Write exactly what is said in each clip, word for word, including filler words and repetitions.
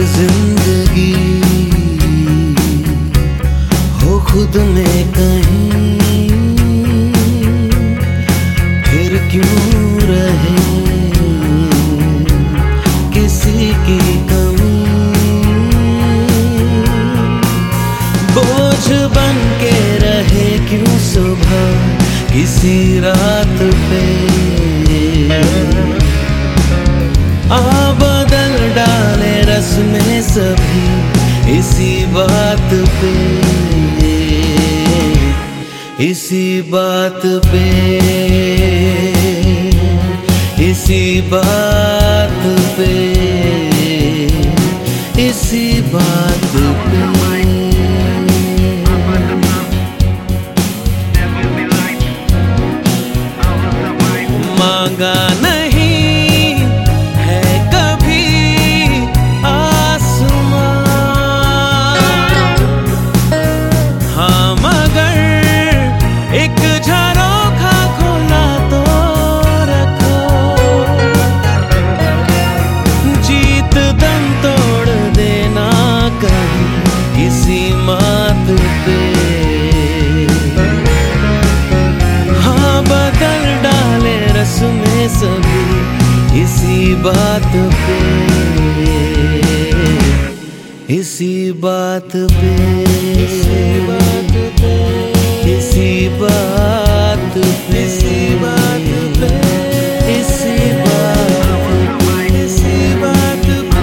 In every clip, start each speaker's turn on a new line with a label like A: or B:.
A: जिंदगी हो खुद में कहीं, फिर क्यों रहे किसी की कमी। बोझ बन के रहे क्यों सुबह किसी रात पे, आ बदल डाले रस्में सभी इसी बात पे, इसी बात पे, इसी बात पे, इसी बात पे। मांगा नहीं है कभी आसमां, हाँ मगर एक झरोखा खोला तो रखो। जीत दम तोड़ देना कहीं किसी मात पे, हाँ बदल डाले रस्में सभी इसी बात पे, इसी बात पे, इसी बात पे, इसी बात पे, इसी बात पे, इसी बात पे, इसी बात पे।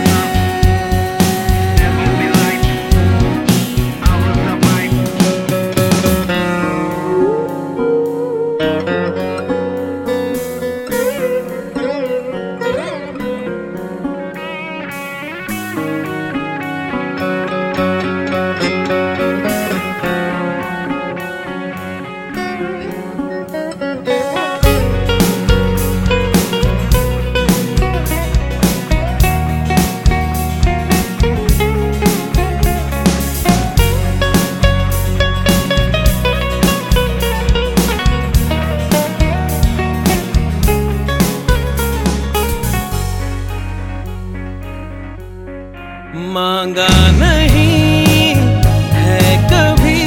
A: मांगा नहीं है कभी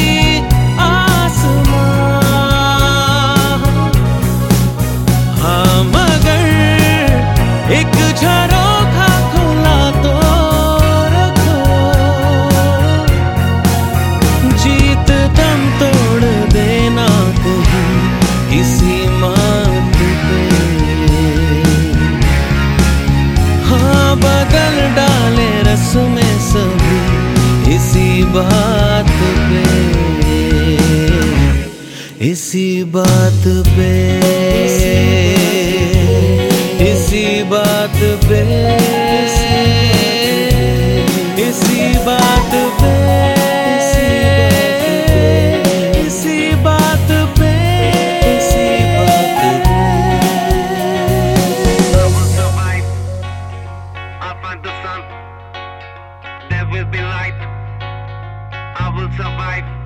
A: आसमां, हाँ मगर एक झरोखा खोला तो रखो। जीत दम तोड़ देना कहीं किसी मात पे, हाँ बदल डाले रस्में सभी इसी बात पे, इसी बात पे, इसी बात पे, इसी बात पे, इसी बात पे, इसी बात पे।
B: I will survive. I'll find the sun. There will be light. I will survive.